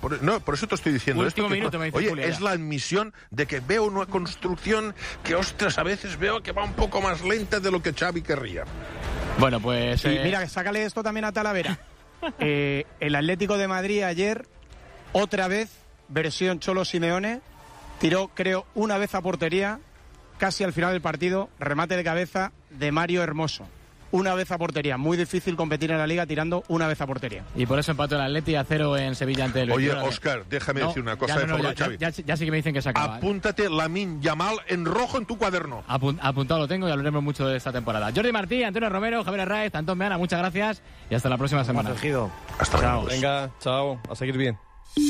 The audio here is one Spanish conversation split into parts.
por eso te estoy diciendo Último esto. Minuto, me dice Julia, es la admisión de que veo una construcción que, ostras, a veces veo que va un poco más lenta de lo que Xavi querría. Bueno, pues... Y mira, sácale esto también a Talavera. El Atlético de Madrid ayer, otra vez, versión Cholo Simeone, tiró, creo, una vez a portería, casi al final del partido, remate de cabeza de Mario Hermoso. Una vez a portería. Muy difícil competir en la Liga tirando una vez a portería. Y por eso empató el Atleti a 0 en Sevilla ante el Oye, Benfica. Óscar, déjame decir una cosa de favor, Xavi. Ya sí que me dicen que se acaba. Apúntate Lamine Yamal en rojo en tu cuaderno. Apuntado lo tengo y hablaremos mucho de esta temporada. Jordi Martí, Antonio Romero, Javier Arraez, Antón Meana, muchas gracias y hasta la próxima semana. Hasta luego. Venga, chao, a seguir bien.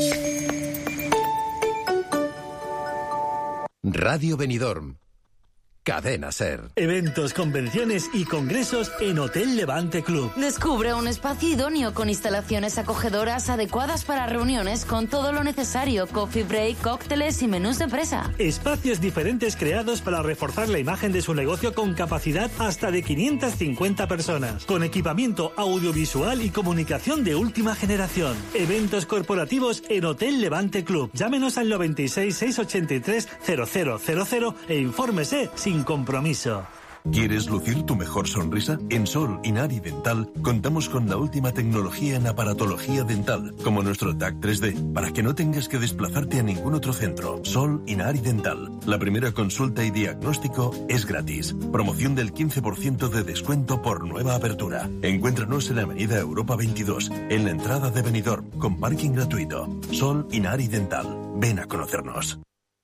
Radio Benidorm. Cadena SER. Eventos, convenciones y congresos en Hotel Levante Club. Descubre un espacio idóneo con instalaciones acogedoras adecuadas para reuniones con todo lo necesario, coffee break, cócteles y menús de presa. Espacios diferentes creados para reforzar la imagen de su negocio con capacidad hasta de 550 personas. Con equipamiento audiovisual y comunicación de última generación. Eventos corporativos en Hotel Levante Club. Llámenos al 96 683 0000 e infórmese sin compromiso. ¿Quieres lucir tu mejor sonrisa? En Sol Inari Dental contamos con la última tecnología en aparatología dental, como nuestro TAC 3D, para que no tengas que desplazarte a ningún otro centro. Sol Inari Dental. La primera consulta y diagnóstico es gratis. Promoción del 15% de descuento por nueva apertura. Encuéntranos en la avenida Europa 22, en la entrada de Benidorm, con parking gratuito. Sol Inari Dental. Ven a conocernos.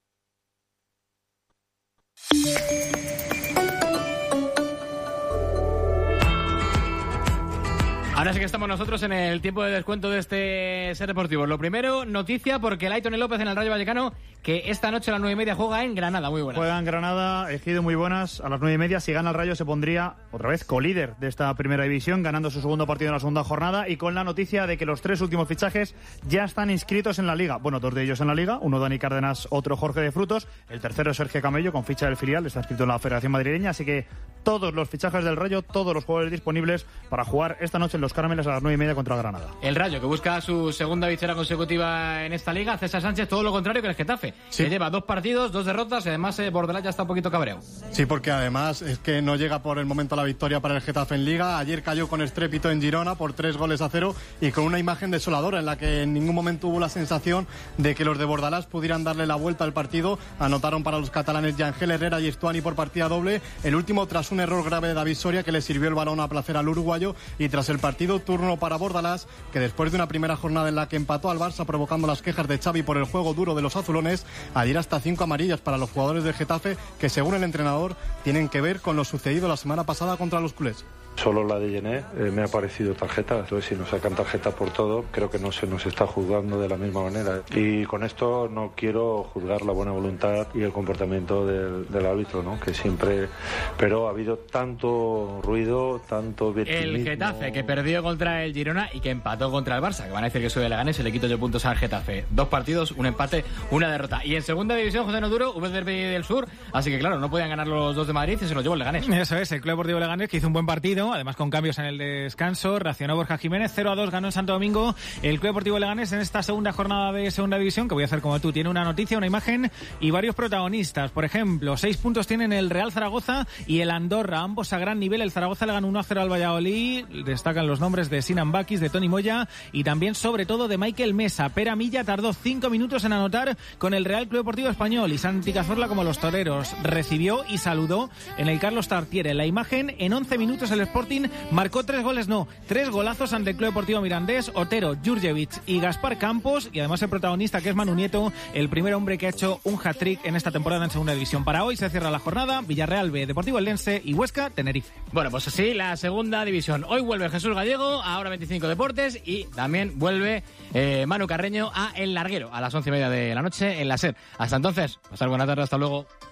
Ahora sí que estamos nosotros en el tiempo de descuento de este Ser Deportivo. Lo primero, noticia porque el Aitone López en el Rayo Vallecano, que esta noche a las 9:30 juega en Granada. Muy buenas. Juega en Granada, Ejido, muy buenas. A las 9:30, si gana el Rayo, se pondría otra vez colíder de esta primera división, ganando su segundo partido en la segunda jornada y con la noticia de que los 3 últimos fichajes ya están inscritos en la Liga. Bueno, 2 de ellos en la Liga, uno Dani Cárdenas, otro Jorge de Frutos. El tercero es Sergio Camello, con ficha del filial, está inscrito en la Federación Madrileña. Así que todos los fichajes del Rayo, todos los jugadores disponibles para jugar esta noche en Los Cármenes a las 9:30 contra Granada. El Rayo, que busca su segunda victoria consecutiva en esta liga. César Sánchez, todo lo contrario que el Getafe, que lleva 2 partidos, 2 derrotas, y además Bordelás ya está un poquito cabreado. Sí, porque además es que no llega por el momento la victoria para el Getafe en Liga. Ayer cayó con estrépito en Girona por 3-0 y con una imagen desoladora en la que en ningún momento hubo la sensación de que los de Bordalás pudieran darle la vuelta al partido. Anotaron para los catalanes Yangel Herrera y Estuani por partida doble, el último tras un error grave de David Soria, que le sirvió el balón a placer al uruguayo, y tras el partido turno para Bordalás, que después de una primera jornada en la que empató al Barça provocando las quejas de Xavi por el juego duro de los azulones, ayer hasta 5 amarillas para los jugadores del Getafe, que según el entrenador tienen que ver con lo sucedido la semana pasada contra los culés. Solo la de Yené me ha parecido tarjeta, entonces si nos sacan tarjeta por todo, creo que no se nos está juzgando de la misma manera. Y con esto no quiero juzgar la buena voluntad y el comportamiento del árbitro, ¿no? Que siempre... Pero ha habido tanto ruido, tanto victimismo... El Getafe, que perdió contra el Girona y que empató contra el Barça, que van a decir que soy de Leganés, se le quito yo puntos al Getafe. 2 partidos, un empate, una derrota. Y en segunda división, José Noduro, VDB del Sur, así que claro, no podían ganar los 2 de Madrid y se los llevó el Leganés. Eso es, el Club Deportivo Leganés, que hizo un buen partido, además con cambios en el descanso. Reaccionó Borja Jiménez, 0-2 ganó en Santo Domingo el Club Deportivo Leganés en esta segunda jornada de segunda división, que voy a hacer como tú. Tiene una noticia, una imagen y varios protagonistas. Por ejemplo, 6 puntos tienen el Real Zaragoza y el Andorra, ambos a gran nivel. El Zaragoza le ganó 1-0 al Valladolid. Destacan los nombres de Sinan Bakis, de Toni Moya y también, sobre todo, de Michael Mesa. Pera Milla tardó 5 minutos en anotar con el Real Club Deportivo Español, y Santi Cazorla, como los toreros, recibió y saludó en el Carlos Tartiere. La imagen, en 11 minutos el Sporting marcó 3 golazos ante el Club Deportivo Mirandés, Otero, Jurjevic y Gaspar Campos, y además el protagonista, que es Manu Nieto, el primer hombre que ha hecho un hat-trick en esta temporada en segunda división. Para hoy se cierra la jornada, Villarreal B, Deportivo Eldense y Huesca, Tenerife. Bueno, pues así la segunda división. Hoy vuelve Jesús Gallego a Hora 25 Deportes y también vuelve Manu Carreño a El Larguero a las 11:30 de la noche en la SER. Hasta entonces, pasar buena tarde, hasta luego.